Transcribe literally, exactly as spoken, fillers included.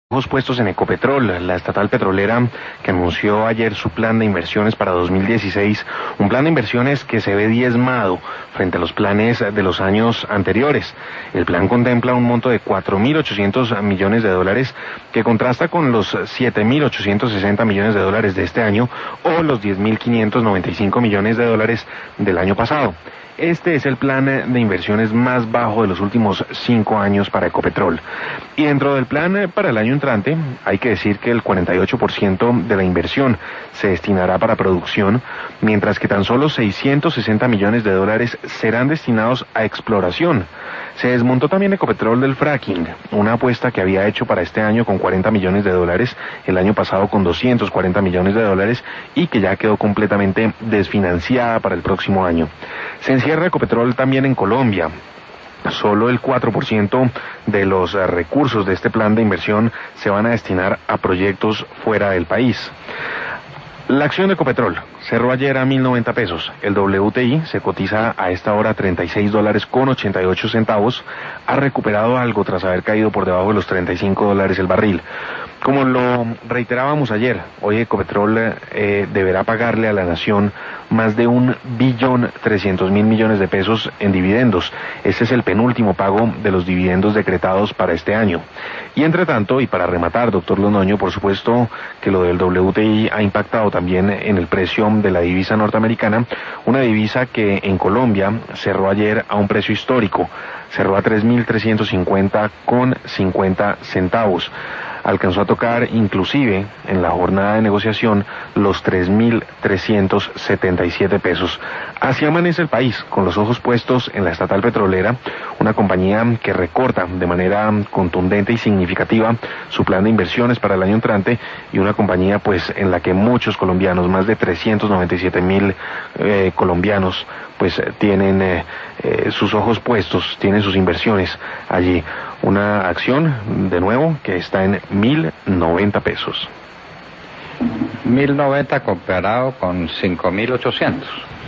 Ojos puestos en Ecopetrol, la estatal petrolera que anunció ayer su plan de inversiones para dos mil dieciséis, un plan de inversiones que se ve diezmado frente a los planes de los años anteriores. El plan contempla un monto de cuatro mil ochocientos millones de dólares que contrasta con los siete mil ochocientos sesenta millones de dólares de este año o los diez mil quinientos noventa y cinco millones de dólares del año pasado. Este es el plan de inversiones más bajo de los últimos cinco años para Ecopetrol. Y dentro del plan para el año entrante, hay que decir que el cuarenta y ocho por ciento de la inversión se destinará para producción, mientras que tan solo seiscientos sesenta millones de dólares serán destinados a exploración. Se desmontó también Ecopetrol del fracking, una apuesta que había hecho para este año con cuarenta millones de dólares, el año pasado con doscientos cuarenta millones de dólares y que ya quedó completamente desfinanciada para el próximo año. Se encierra Ecopetrol también en Colombia. Solo el cuatro por ciento de los recursos de este plan de inversión se van a destinar a proyectos fuera del país. La acción de Ecopetrol cerró ayer a mil noventa pesos. El W T I se cotiza a esta hora treinta y seis dólares con ochenta y ocho centavos. Ha recuperado algo tras haber caído por debajo de los treinta y cinco dólares el barril. Como lo reiterábamos ayer, hoy Ecopetrol eh, deberá pagarle a la nación más de un billón trescientos mil millones de pesos en dividendos. Este es el penúltimo pago de los dividendos decretados para este año. Y entre tanto, y para rematar, doctor Londoño, por supuesto que lo del W T I ha impactado también en el precio de la divisa norteamericana, una divisa que en Colombia cerró ayer a un precio histórico, cerró a tres mil trescientos cincuenta con cincuenta centavos. Alcanzó a tocar inclusive en la jornada de negociación los tres mil trescientos setenta y siete pesos. Así amanece el país, con los ojos puestos en la estatal petrolera, una compañía que recorta de manera contundente y significativa su plan de inversiones para el año entrante, y una compañía pues en la que muchos colombianos, más de trescientos noventa y siete mil eh, colombianos, pues tienen eh, eh, sus ojos puestos, tienen sus inversiones allí. Una acción, de nuevo, que está en mil noventa pesos. mil noventa comparado con cinco mil ochocientos.